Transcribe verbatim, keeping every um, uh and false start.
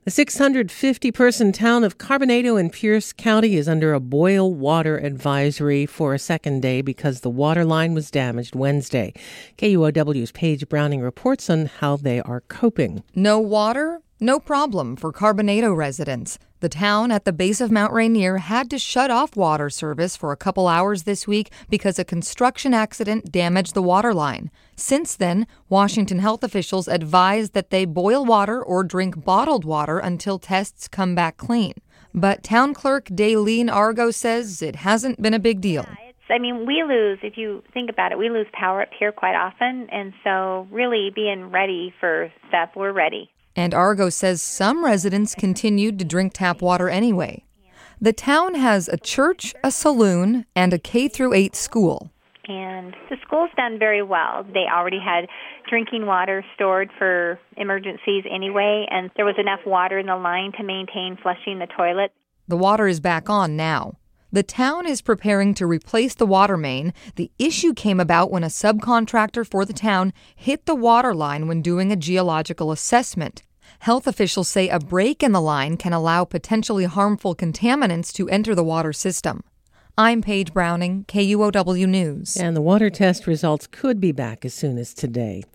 The six hundred fifty person town of Carbonado in Pierce County is under a boil water advisory for a second day because the water line was damaged Wednesday. K U O W's Paige Browning reports on how they are coping. No water? No problem for Carbonado residents. The town at the base of Mount Rainier had to shut off water service for a couple hours this week because a construction accident damaged the water line. Since then, Washington health officials advised that they boil water or drink bottled water until tests come back clean. But town clerk Daylene Argo says it hasn't been a big deal. I mean, we lose, if you think about it, we lose power up here quite often. And so really being ready for stuff, we're ready. And Argo says some residents continued to drink tap water anyway. The town has a church, a saloon, and a K through eight school. And the school's done very well. They already had drinking water stored for emergencies anyway, and there was enough water in the line to maintain flushing the toilet. The water is back on now. The town is preparing to replace the water main. The issue came about when a subcontractor for the town hit the water line when doing a geological assessment. Health officials say a break in the line can allow potentially harmful contaminants to enter the water system. I'm Paige Browning, K U O W News. And the water test results could be back as soon as today.